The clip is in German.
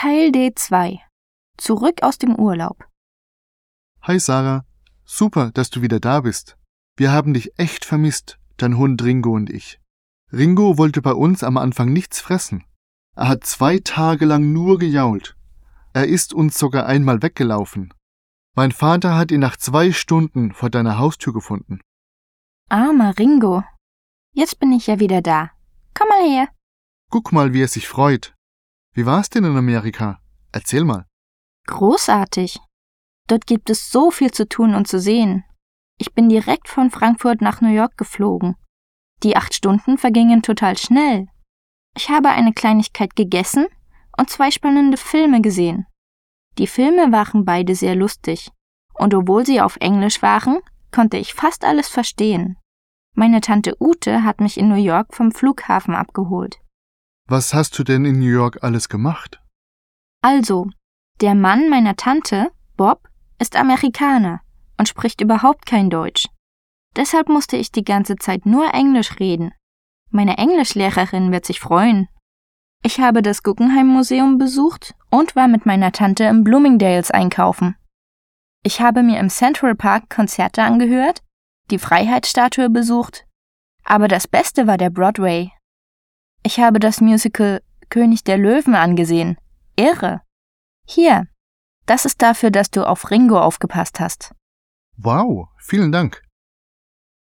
Teil D2. Zurück aus dem Urlaub. Hi Sarah, super, dass du wieder da bist. Wir haben dich echt vermisst, dein Hund Ringo und ich. Ringo wollte bei uns am Anfang nichts fressen. Er hat 2 Tage lang nur gejault. Er ist uns sogar einmal weggelaufen. Mein Vater hat ihn nach 2 Stunden vor deiner Haustür gefunden. Armer Ringo. Jetzt bin ich ja wieder da. Komm mal her. Guck mal, wie er sich freut. Wie war's denn in Amerika? Erzähl mal. Großartig. Dort gibt es so viel zu tun und zu sehen. Ich bin direkt von Frankfurt nach New York geflogen. Die 8 Stunden vergingen total schnell. Ich habe eine Kleinigkeit gegessen und 2 spannende Filme gesehen. Die Filme waren beide sehr lustig. Und obwohl sie auf Englisch waren, konnte ich fast alles verstehen. Meine Tante Ute hat mich in New York vom Flughafen abgeholt. Was hast du denn in New York alles gemacht? Also, der Mann meiner Tante, Bob, ist Amerikaner und spricht überhaupt kein Deutsch. Deshalb musste ich die ganze Zeit nur Englisch reden. Meine Englischlehrerin wird sich freuen. Ich habe das Guggenheim Museum besucht und war mit meiner Tante im Bloomingdale's einkaufen. Ich habe mir im Central Park Konzerte angehört, die Freiheitsstatue besucht, aber das Beste war der Broadway. Ich habe das Musical König der Löwen angesehen. Irre. Hier, das ist dafür, dass du auf Ringo aufgepasst hast. Wow, vielen Dank.